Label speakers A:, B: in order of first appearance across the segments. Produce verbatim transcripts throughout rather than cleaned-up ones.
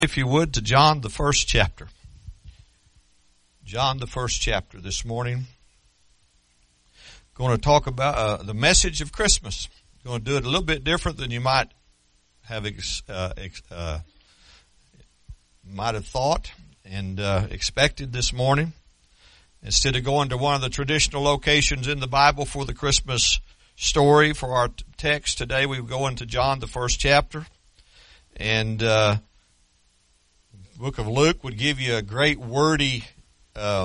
A: If you would, to John, the first chapter. John, the first chapter this morning. Going to talk about uh, the message of Christmas. Going to do it a little bit different than you might have ex, uh, ex, uh, might have thought and uh, expected this morning. Instead of going to one of the traditional locations in the Bible for the Christmas story for our t- text today, we go into John, the first chapter. And uh, the book of Luke would give you a great wordy uh,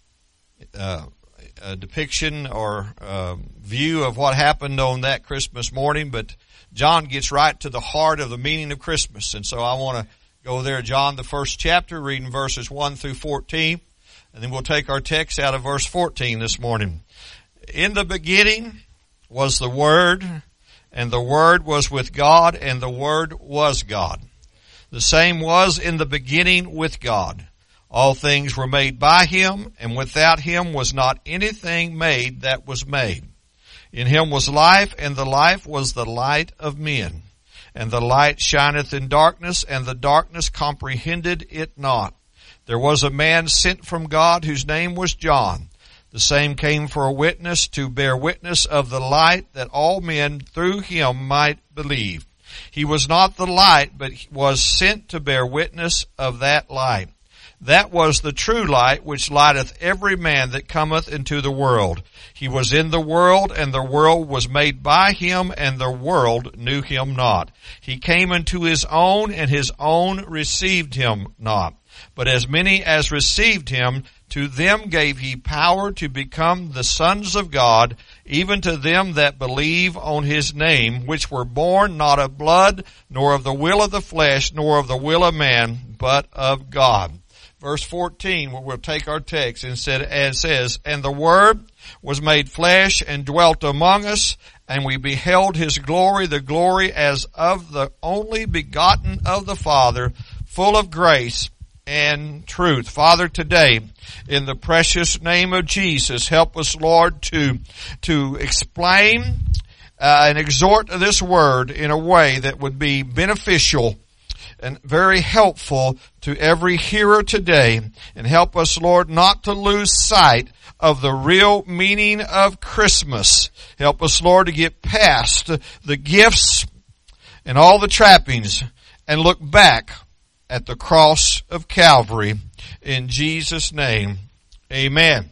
A: uh, a depiction or uh, view of what happened on that Christmas morning. But John gets right to the heart of the meaning of Christmas. And so I want to go there, John, the first chapter, reading verses one through fourteen. And then we'll take our text out of verse fourteen this morning. In the beginning was the Word, and the Word was with God, and the Word was God. The same was in the beginning with God. All things were made by Him, and without Him was not anything made that was made. In Him was life, and the life was the light of men. And the light shineth in darkness, and the darkness comprehended it not. There was a man sent from God whose name was John. The same came for a witness, to bear witness of the light, that all men through him might believe. He was not the light, but was sent to bear witness of that light. That was the true light, which lighteth every man that cometh into the world. He was in the world, and the world was made by him, and the world knew him not. He came into his own, and his own received him not. But as many as received him, to them gave he power to become the sons of God, even to them that believe on his name, which were born not of blood, nor of the will of the flesh, nor of the will of man, but of God. Verse fourteen, where we'll take our text, and said, as says, and the Word was made flesh and dwelt among us, and we beheld his glory, the glory as of the only begotten of the Father, full of grace and truth. Father, today, in the precious name of Jesus, help us, Lord, to, to explain uh, and exhort this word in a way that would be beneficial and very helpful to every hearer today. And help us, Lord, not to lose sight of the real meaning of Christmas. Help us, Lord, to get past the gifts and all the trappings and look back at the cross of Calvary. In Jesus' name, amen.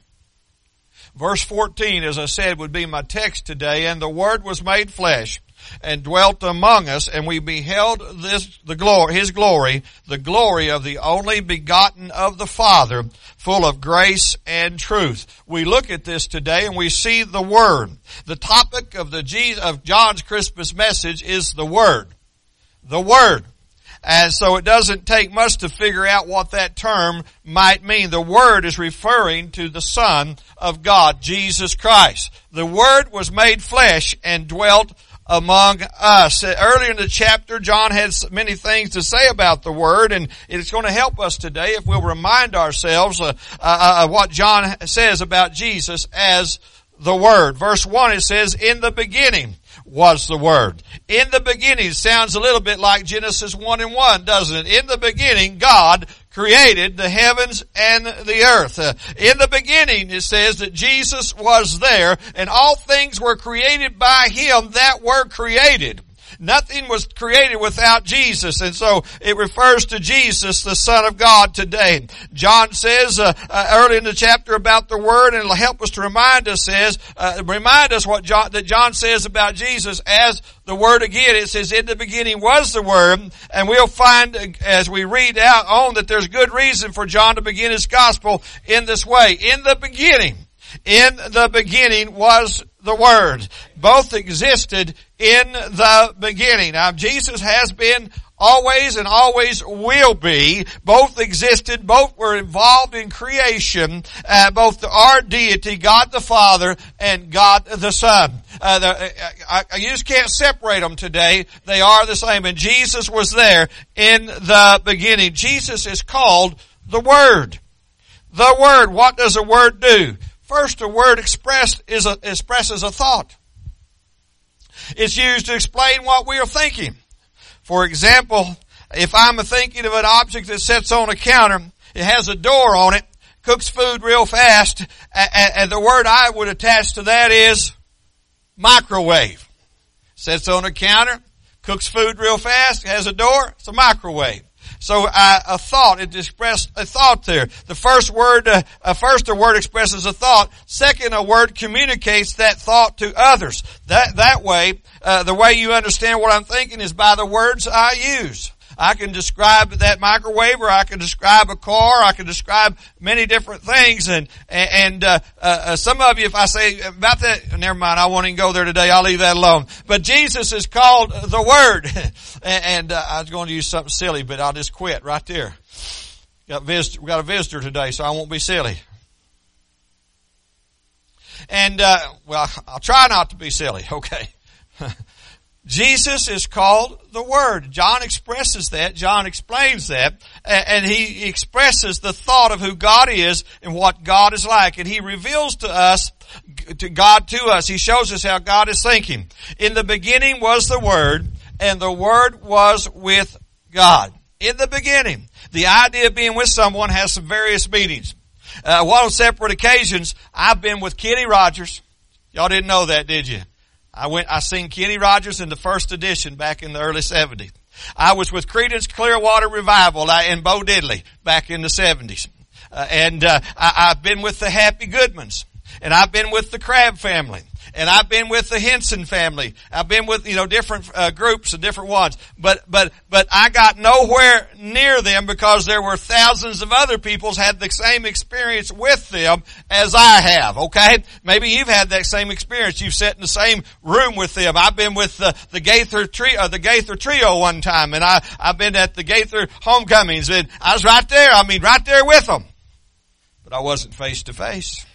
A: Verse fourteen, as I said, would be my text today. And the Word was made flesh and dwelt among us, and we beheld this, the glory, His glory, the glory of the only begotten of the Father, full of grace and truth. We look at this today and we see the Word. The topic of the Jesus, of John's Christmas message is the Word. The Word. And so it doesn't take much to figure out what that term might mean. The Word is referring to the Son of God, Jesus Christ. The Word was made flesh and dwelt among us. Earlier in the chapter, John had many things to say about the Word, and it's going to help us today if we'll remind ourselves uh, uh, of what John says about Jesus as the Word. Verse one, it says, in the beginning was the Word. In the beginning sounds a little bit like Genesis one and one, doesn't it? In the beginning, God created the heavens and the earth. Uh, in the beginning, it says that Jesus was there, and all things were created by Him that were created. Nothing was created without Jesus, and so it refers to Jesus, the Son of God, today. John says uh, uh, early in the chapter about the Word, and it'll help us to remind us says uh, remind us what John, that John says about Jesus as the Word again. It says, in the beginning was the Word, and we'll find as we read out on that there's good reason for John to begin his gospel in this way. In the beginning, in the beginning was the Word. Both existed in the beginning. Now, Jesus has been always and always will be. Both existed, both were involved in creation, uh, both our deity, God the Father, and God the Son. Uh, the, I, I, you just can't separate them today. They are the same. And Jesus was there in the beginning. Jesus is called the Word. The Word. What does a word do? First, a word expressed is a, expresses a thought. It's used to explain what we are thinking. For example, If I'm thinking of an object that sits on a counter, it has a door on it, cooks food real fast, and, and the word I would attach to that is microwave. Sits on a counter, cooks food real fast, has a door, it's a microwave. So uh, a thought, it expressed a thought there. The first word, uh, uh, first a word expresses a thought. Second, a word communicates that thought to others. That that way, uh, the way you understand what I'm thinking is by the words I use. I can describe that microwave, or I can describe a car, I can describe many different things. And, and, uh, uh, some of you, if I say about that, never mind, I won't even go there today, I'll leave that alone. But Jesus is called the Word. and, uh, I was going to use something silly, but I'll just quit right there. Got visitor, we got a visitor today, so I won't be silly. And, uh, well, I'll try not to be silly, okay. Jesus is called the Word. John expresses that. John explains that. And he expresses the thought of who God is and what God is like. And he reveals to us, to God to us. He shows us how God is thinking. In the beginning was the Word, and the Word was with God. In the beginning. The idea of being with someone has some various meanings. Uh, one on separate occasions, I've been with Kenny Rogers. Y'all didn't know that, did you? I went, I seen Kenny Rogers in the first edition back in the early seventies. I was with Creedence Clearwater Revival in Bo Diddley back in the seventies. Uh, and, uh, I, I've been with the Happy Goodmans. And I've been with the Crabb family. And I've been with the Henson family. I've been with, you know, different uh, groups and different ones. But, but, but I got nowhere near them because there were thousands of other people had the same experience with them as I have, okay? Maybe you've had that same experience. You've sat in the same room with them. I've been with the, the Gaither trio, uh, the Gaither trio one time, and I, I've been at the Gaither homecomings, and I was right there. I mean, right there with them. But I wasn't face to face.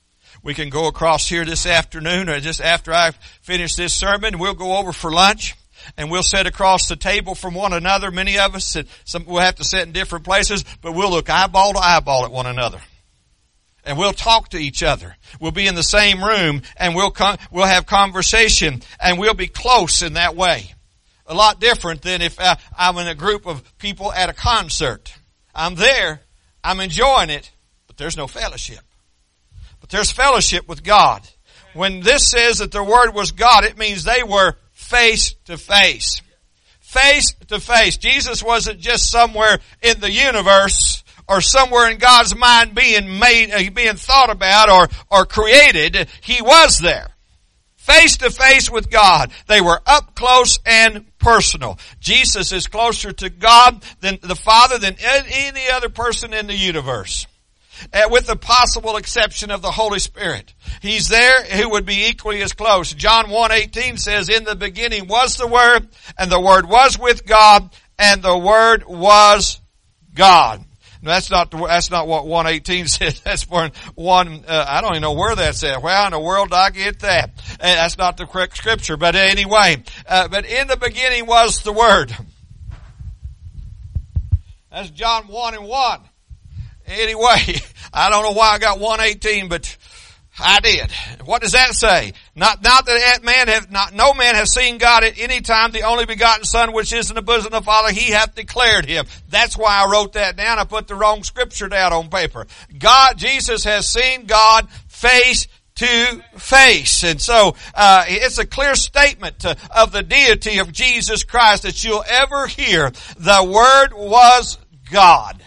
A: We can go across here this afternoon, or just after I finish this sermon, we'll go over for lunch, and we'll sit across the table from one another. Many of us, some, we'll have to sit in different places, but we'll look eyeball to eyeball at one another. And we'll talk to each other. We'll be in the same room, and we'll con- we'll have conversation, and we'll be close in that way. A lot different than if uh, I'm in a group of people at a concert. I'm there, I'm enjoying it, but there's no fellowship. But there's fellowship with God. When this says that the Word was God, it means they were face to face. Face to face. Jesus wasn't just somewhere in the universe or somewhere in God's mind being made, uh, being thought about or, or created. He was there. Face to face with God. They were up close and personal. Jesus is closer to God than the Father than any other person in the universe. Uh, with the possible exception of the Holy Spirit. He's there who would be equally as close. John one eighteen says, in the beginning was the Word, and the Word was with God, and the Word was God. No, that's not the, that's not what one eighteen says. That's for one, uh, I don't even know where that's at. Where in the world did I get that? Uh, that's not the correct scripture, but anyway. Uh, but in the beginning was the Word. That's John one and one. Anyway, I don't know why I got one eighteen, but I did. What does that say? Not, not that man have, not, no man has seen God at any time. The only begotten Son, which is in the bosom of the Father, He hath declared Him. That's why I wrote that down. I put the wrong scripture down on paper. God, Jesus has seen God face to face. And so, uh, it's a clear statement to, of the deity of Jesus Christ that you'll ever hear. The Word was God.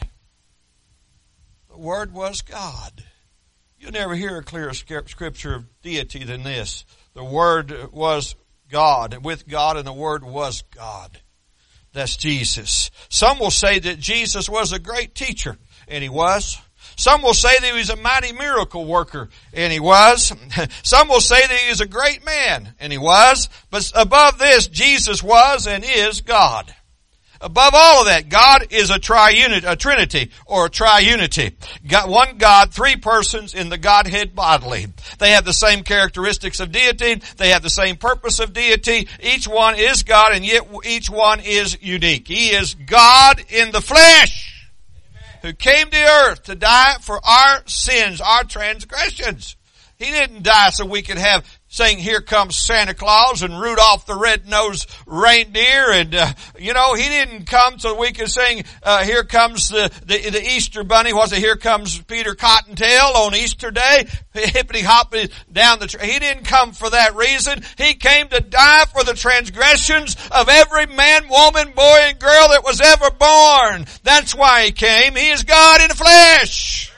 A: Word was God. You'll never hear a clearer scripture of deity than this. The Word was God, and with God, and the Word was God. That's Jesus. Some will say that Jesus was a great teacher, and He was. Some will say that He was a mighty miracle worker, and He was. Some will say that He was a great man, and He was. But above this, Jesus was and is God. Above all of that, God is a triunity, a trinity, or a triunity. God, one God, three persons in the Godhead bodily. They have the same characteristics of deity. They have the same purpose of deity. Each one is God, and yet each one is unique. He is God in the flesh, who came to earth to die for our sins, our transgressions. He didn't die so we could have saying, "Here comes Santa Claus," and Rudolph the Red-Nosed Reindeer, and uh, you know, he didn't come so we could sing, uh, "Here comes the, the the Easter Bunny." Was it "Here comes Peter Cottontail" on Easter Day, hippity hopping down the tree? He didn't come for that reason. He came to die for the transgressions of every man, woman, boy, and girl that was ever born. That's why he came. He is God in the flesh.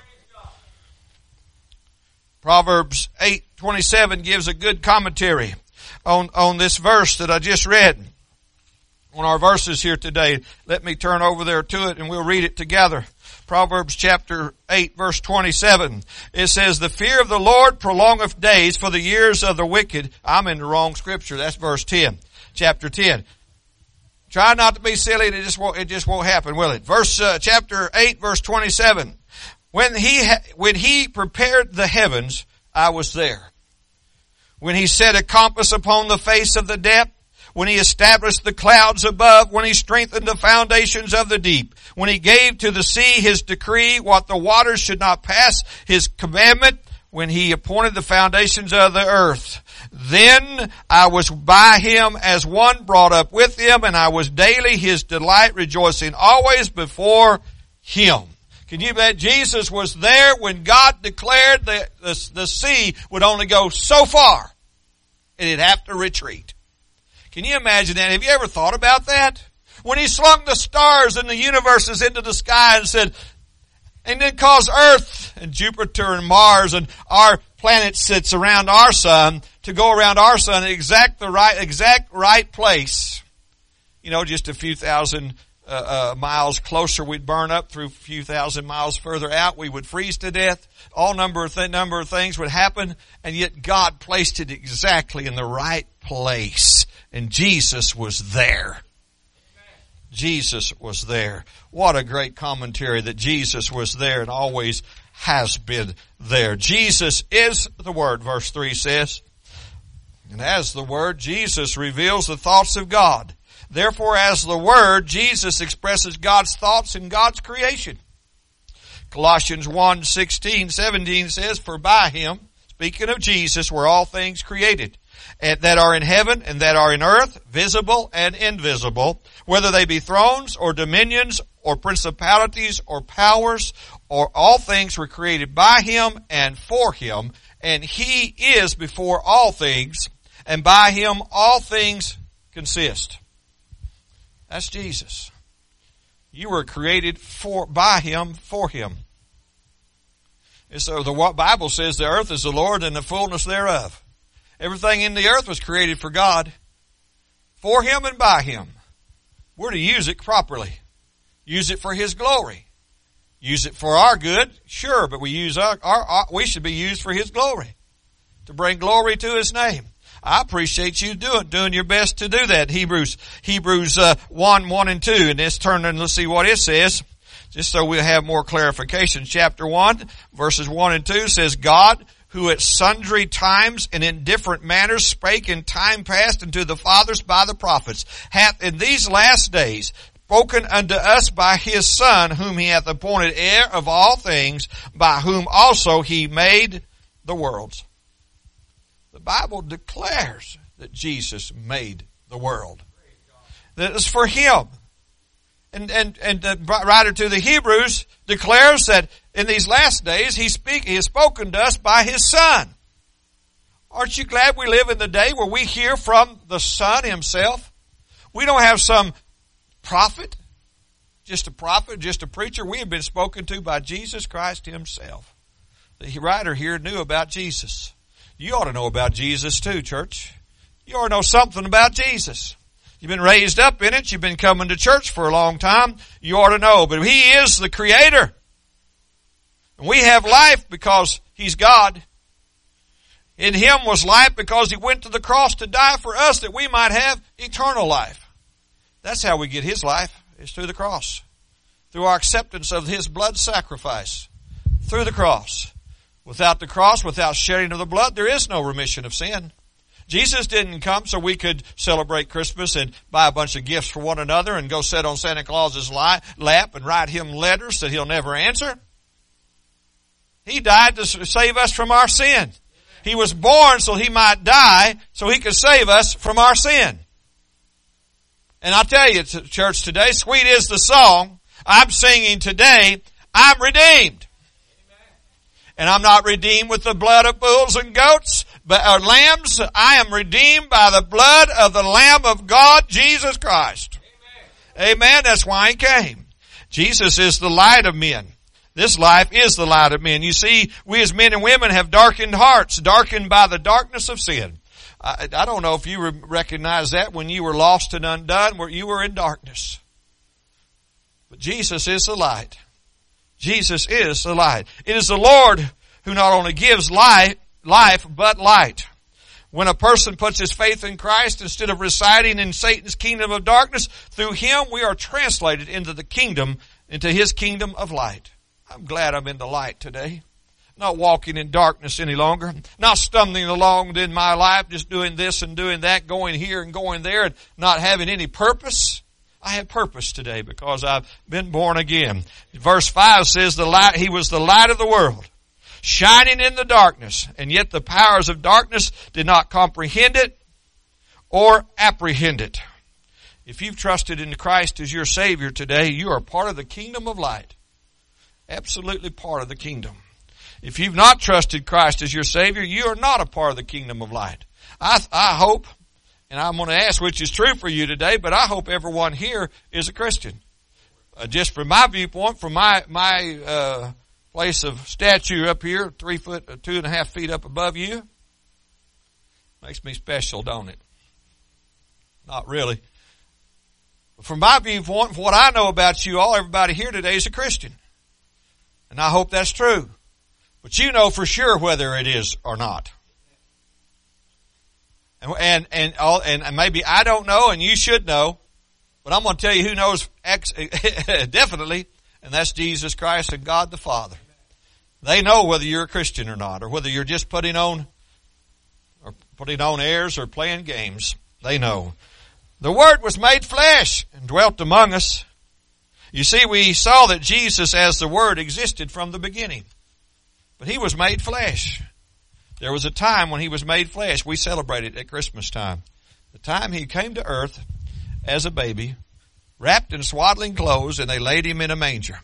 A: Proverbs eight twenty-seven gives a good commentary on, on this verse that I just read. On our verses here today. Let me turn over there to it and we'll read it together. Proverbs chapter eight verse twenty-seven. It says, "The fear of the Lord prolongeth days, for the years of the wicked." I'm in the wrong scripture. That's verse ten. Chapter ten. Try not to be silly. It just won't, it just won't happen, will it? Verse, uh, chapter eight verse twenty-seven. When he, ha- when he prepared the heavens, I was there. When he set a compass upon the face of the depth, when he established the clouds above, when he strengthened the foundations of the deep, when he gave to the sea his decree, what the waters should not pass, his commandment, when he appointed the foundations of the earth. Then I was by him as one brought up with him, and I was daily his delight, rejoicing always before him. Can you bet Jesus was there when God declared that the, the sea would only go so far and it'd have to retreat? Can you imagine that? Have you ever thought about that? When he slung the stars and the universes into the sky and said, and then caused Earth and Jupiter and Mars and our planets that surround our sun to go around our sun at exact the right, exact right place. You know, just a few thousand Uh, uh, miles closer, we'd burn up. Through a few thousand miles further out, we would freeze to death. All number of th- number of things would happen, and yet God placed it exactly in the right place, and Jesus was there. Jesus was there. What a great commentary that Jesus was there and always has been there. Jesus is the Word, verse three says, and as the Word, Jesus reveals the thoughts of God. Therefore, as the Word, Jesus expresses God's thoughts in God's creation. Colossians one sixteen, seventeen says, "For by him," speaking of Jesus, "were all things created, and that are in heaven and that are in earth, visible and invisible, whether they be thrones or dominions or principalities or powers, or all things were created by him and for him, and he is before all things, and by him all things consist." That's Jesus. You were created for, by him, for him. And so the Bible says the earth is the Lord and the fullness thereof. Everything in the earth was created for God, for him and by him. We're to use it properly. Use it for his glory. Use it for our good, sure, but we use our, our, our we should be used for his glory, to bring glory to his name. I appreciate you doing doing your best to do that. Hebrews Hebrews uh, one one and two, and let's turn and let's see what it says, just so we'll have more clarification. Chapter one, verses one and two says, "God, who at sundry times and in different manners spake in time past unto the fathers by the prophets, hath in these last days spoken unto us by his Son, whom he hath appointed heir of all things, by whom also he made the worlds." The Bible declares that Jesus made the world. That it's for him. And, and, and the writer to the Hebrews declares that in these last days he speak, he has spoken to us by his Son. Aren't you glad we live in the day where we hear from the Son himself? We don't have some prophet, just a prophet, just a preacher. We have been spoken to by Jesus Christ himself. The writer here knew about Jesus. You ought to know about Jesus too, church. You ought to know something about Jesus. You've been raised up in it. You've been coming to church for a long time. You ought to know. But he is the Creator. And we have life because he's God. In him was life because he went to the cross to die for us that we might have eternal life. That's how we get his life, is through the cross. Through our acceptance of his blood sacrifice. Through the cross. Without the cross, without shedding of the blood, there is no remission of sin. Jesus didn't come so we could celebrate Christmas and buy a bunch of gifts for one another and go sit on Santa Claus's lap and write him letters that he'll never answer. He died to save us from our sin. He was born so He might die, so He could save us from our sin. And I tell you, church, today, sweet is the song I'm singing today, I'm redeemed. And I'm not redeemed with the blood of bulls and goats, but or lambs. I am redeemed by the blood of the Lamb of God, Jesus Christ. Amen. Amen. That's why He came. Jesus is the light of men. This life is the light of men. You see, we as men and women have darkened hearts, darkened by the darkness of sin. I, I don't know if you recognize that when you were lost and undone, where you were in darkness. But Jesus is the light. Jesus is the light. It is the Lord who not only gives life, life, but light. When a person puts his faith in Christ, instead of residing in Satan's kingdom of darkness, through Him we are translated into the kingdom, into His kingdom of light. I'm glad I'm in the light today. Not walking in darkness any longer. Not stumbling along in my life, just doing this and doing that, going here and going there, and not having any purpose. I have purpose today because I've been born again. Verse five says the light, He was the light of the world, shining in the darkness, and yet the powers of darkness did not comprehend it or apprehend it. If you've trusted in Christ as your Savior today, you are part of the kingdom of light. Absolutely part of the kingdom. If you've not trusted Christ as your Savior, you are not a part of the kingdom of light. I, I hope, and I'm going to ask which is true for you today, but I hope everyone here is a Christian. Uh, just from my viewpoint, from my, my, uh, place of stature up here, three foot, uh, two and a half feet up above you, makes me special, don't it? Not really. But from my viewpoint, from what I know about you all, everybody here today is a Christian. And I hope that's true. But you know for sure whether it is or not. And, and, and, all, and maybe I don't know and you should know, but I'm going to tell you who knows ex- definitely, and that's Jesus Christ and God the Father. They know whether you're a Christian or not, or whether you're just putting on, or putting on airs or playing games. They know. The Word was made flesh and dwelt among us. You see, we saw that Jesus as the Word existed from the beginning. But He was made flesh. There was a time when He was made flesh. We celebrate it at Christmas time. The time He came to earth as a baby, wrapped in swaddling clothes, and they laid Him in a manger.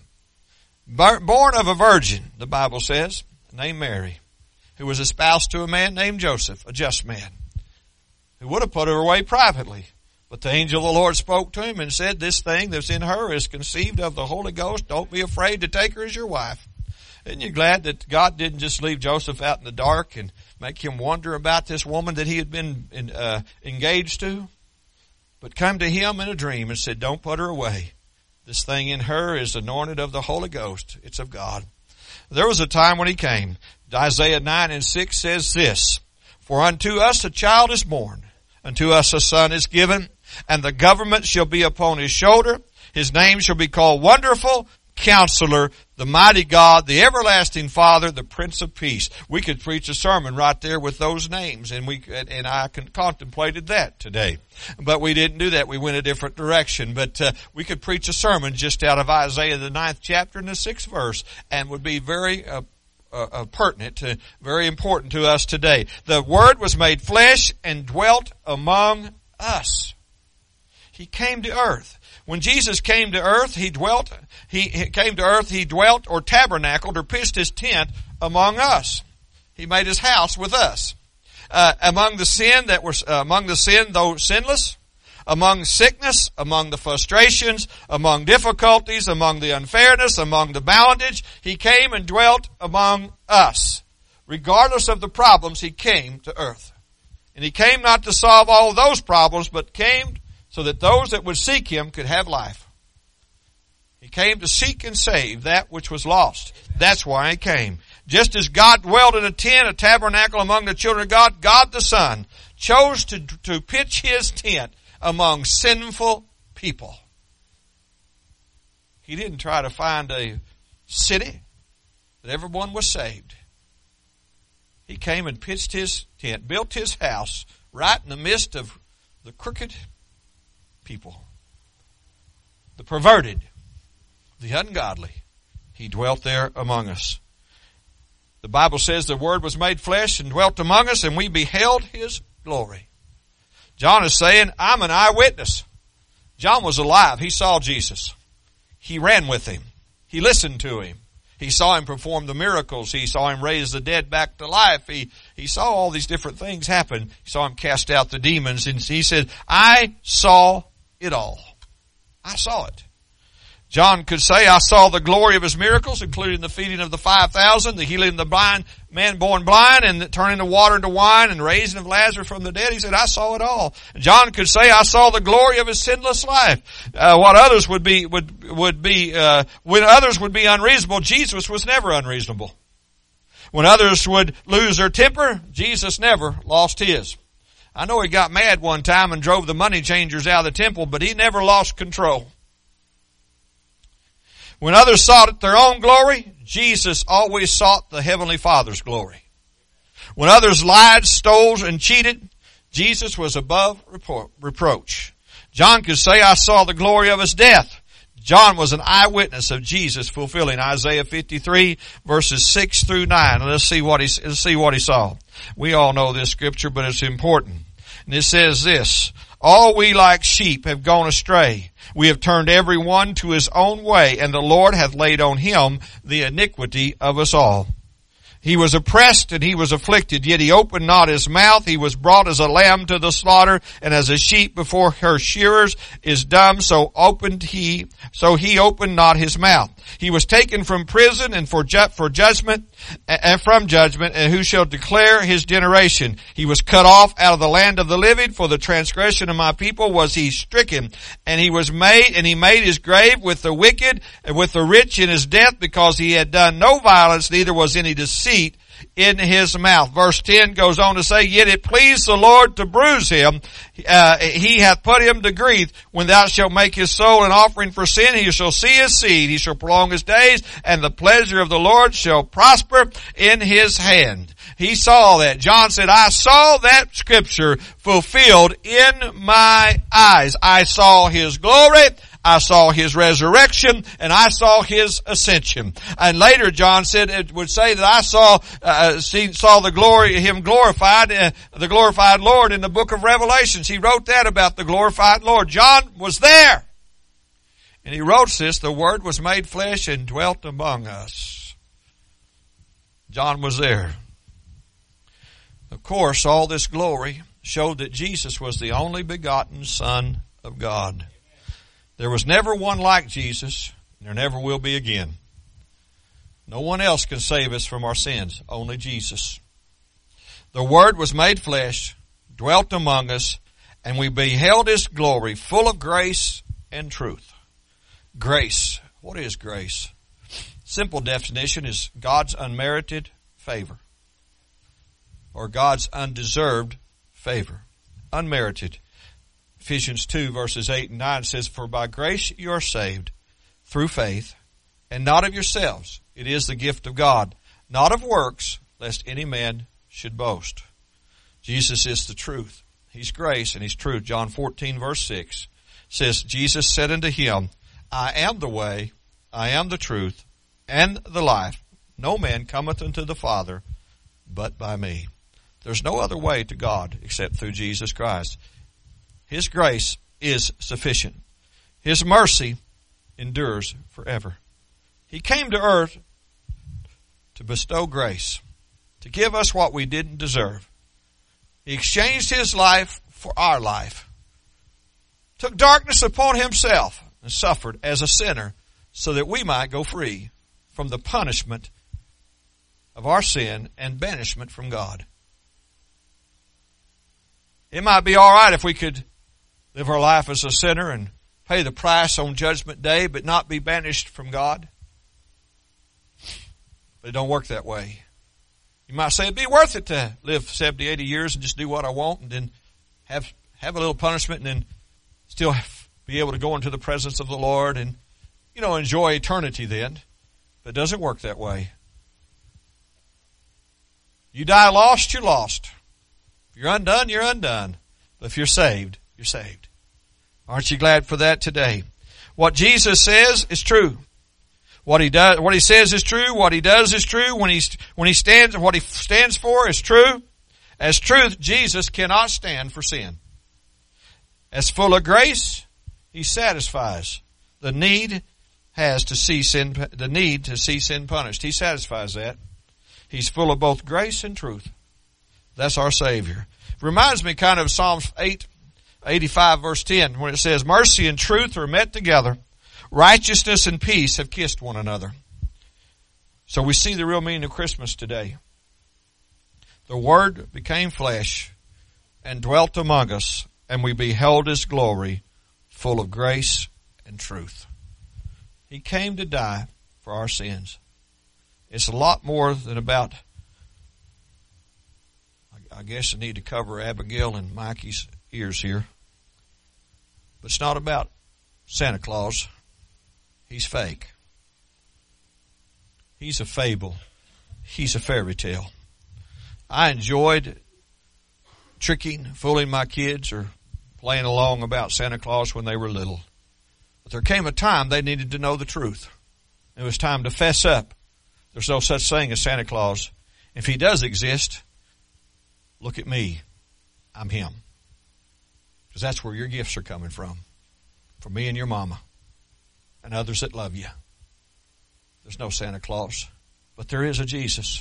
A: Born of a virgin, the Bible says, named Mary, who was espoused to a man named Joseph, a just man, who would have put her away privately. But the angel of the Lord spoke to him and said, this thing that's in her is conceived of the Holy Ghost. Don't be afraid to take her as your wife. Isn't you glad that God didn't just leave Joseph out in the dark and make him wonder about this woman that he had been in, uh, engaged to? But come to him in a dream and said, don't put her away. This thing in her is anointed of the Holy Ghost. It's of God. There was a time when He came. Isaiah nine and six says this, for unto us a child is born, unto us a son is given, and the government shall be upon His shoulder. His name shall be called Wonderful, Counselor, the Mighty God, the Everlasting Father, the Prince of Peace. We could preach a sermon right there with those names, and we and I contemplated that today. But we didn't do that. We went a different direction. But uh, we could preach a sermon just out of Isaiah, the ninth chapter and the sixth verse, and would be very uh, uh, uh, pertinent, to, very important to us today. The Word was made flesh and dwelt among us. He came to earth. When Jesus came to earth, He dwelt, He, he came to earth, He dwelt or tabernacled or pitched His tent among us. He made His house with us. Uh, among the sin that were, uh, among the sin though sinless, among sickness, among the frustrations, among difficulties, among the unfairness, among the bondage, He came and dwelt among us. Regardless of the problems, He came to earth. And He came not to solve all those problems, but came so that those that would seek Him could have life. He came to seek and save that which was lost. That's why He came. Just as God dwelt in a tent, a tabernacle among the children of God, God the Son chose to, to pitch His tent among sinful people. He didn't try to find a city that everyone was saved. He came and pitched His tent, built His house right in the midst of the crooked people, the perverted, the ungodly. He dwelt there among us. The Bible says the Word was made flesh and dwelt among us, and we beheld His glory. John is saying, I'm an eyewitness. John was alive. He saw Jesus. He ran with Him. He listened to Him. He saw Him perform the miracles. He saw Him raise the dead back to life. He, he saw all these different things happen. He saw Him cast out the demons. And he said, I saw it all. I saw it. John could say, I saw the glory of His miracles, including the feeding of the five thousand, the healing of the blind, man born blind, and the turning the water into wine, and raising of Lazarus from the dead. He said, I saw it all. John could say, I saw the glory of His sinless life. Uh, what others would be, would, would be, uh, when others would be unreasonable, Jesus was never unreasonable. When others would lose their temper, Jesus never lost His. I know He got mad one time and drove the money changers out of the temple, but He never lost control. When others sought their own glory, Jesus always sought the Heavenly Father's glory. When others lied, stole, and cheated, Jesus was above repro- reproach. John could say, I saw the glory of His death. John was an eyewitness of Jesus fulfilling Isaiah fifty-three verses six through nine. Let's see what he, let's see what he saw. We all know this scripture, but it's important. And it says this, all we like sheep have gone astray. We have turned every one to his own way, and the Lord hath laid on Him the iniquity of us all. He was oppressed and He was afflicted, yet He opened not His mouth. He was brought as a lamb to the slaughter, and as a sheep before her shearers is dumb, so opened He, so He opened not His mouth. He was taken from prison and for ju- for judgment, and from judgment, and who shall declare His generation? He was cut off out of the land of the living. For the transgression of my people was He stricken, and He was made, and He made His grave with the wicked and with the rich in His death, because He had done no violence, neither was any deceit in His mouth. Verse ten goes on to say, yet it pleased the Lord to bruise Him. Uh, he hath put Him to grief. When thou shalt make His soul an offering for sin, He shall see His seed. He shall prolong His days, and the pleasure of the Lord shall prosper in His hand. He saw that. John said, I saw that scripture fulfilled in my eyes. I saw His glory. I saw His resurrection, and I saw His ascension. And later John said, it would say that I saw, uh, see, saw the glory, Him glorified, uh, the glorified Lord in the book of Revelations. He wrote that about the glorified Lord. John was there. And he wrote this, the Word was made flesh and dwelt among us. John was there. Of course, all this glory showed that Jesus was the only begotten Son of God. There was never one like Jesus, and there never will be again. No one else can save us from our sins, only Jesus. The Word was made flesh, dwelt among us, and we beheld His glory, full of grace and truth. Grace. What is grace? Simple definition is God's unmerited favor, or God's undeserved favor. Unmerited. Ephesians two verses eight and nine says, for by grace you are saved through faith, and not of yourselves. It is the gift of God, not of works, lest any man should boast. Jesus is the truth. He's grace and He's truth. John fourteen verse six says, Jesus said unto him, I am the way, I am the truth, and the life. No man cometh unto the Father but by me. There's no other way to God except through Jesus Christ. His grace is sufficient. His mercy endures forever. He came to earth to bestow grace, to give us what we didn't deserve. He exchanged His life for our life, took darkness upon Himself, and suffered as a sinner so that we might go free from the punishment of our sin and banishment from God. It might be all right if we could live our life as a sinner and pay the price on Judgment Day, but not be banished from God. But it don't work that way. You might say it'd be worth it to live seventy, eighty years and just do what I want, and then have have a little punishment, and then still be able to go into the presence of the Lord and, you know, enjoy eternity then. But it doesn't work that way. You die lost, you're lost. If you're undone, you're undone. But if you're saved, you're saved. Aren't you glad for that today? What Jesus says is true. What he does, what he says is true. What he does is true. When he, when he stands, what he stands for is true. As truth, Jesus cannot stand for sin. As full of grace, he satisfies the need has to see sin, the need to see sin punished. He satisfies that. He's full of both grace and truth. That's our Savior. It reminds me kind of Psalms eight, eighty-five verse ten, when it says, mercy and truth are met together. Righteousness and peace have kissed one another. So we see the real meaning of Christmas today. The Word became flesh and dwelt among us, and we beheld His glory, full of grace and truth. He came to die for our sins. It's a lot more than about, I guess I need to cover Abigail and Mikey's ears here. But it's not about Santa Claus. He's fake. He's a fable. He's a fairy tale. I enjoyed tricking, fooling my kids, or playing along about Santa Claus when they were little. But there came a time they needed to know the truth. It was time to fess up. There's no such thing as Santa Claus. If he does exist, look at me. I'm him. Because that's where your gifts are coming from. From me and your mama. And others that love you. There's no Santa Claus. But there is a Jesus.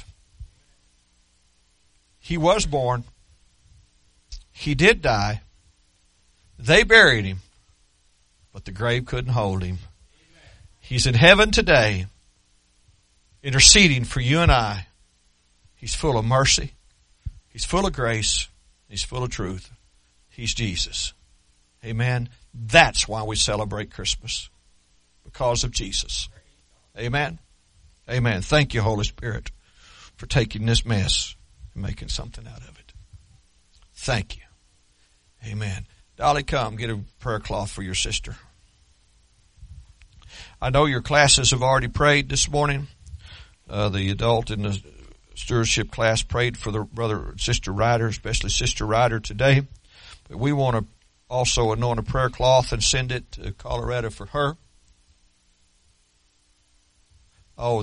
A: He was born. He did die. They buried him. But the grave couldn't hold him. He's in heaven today. Interceding for you and I. He's full of mercy. He's full of grace. He's full of truth. He's Jesus. Amen. That's why we celebrate Christmas. Because of Jesus. Amen. Amen. Thank you, Holy Spirit, for taking this mess and making something out of it. Thank you. Amen. Dolly, come get a prayer cloth for your sister. I know your classes have already prayed this morning. Uh, the adult and the stewardship class prayed for the brother and sister Ryder, especially Sister Ryder today. But we want to also anoint a prayer cloth and send it to Colorado for her.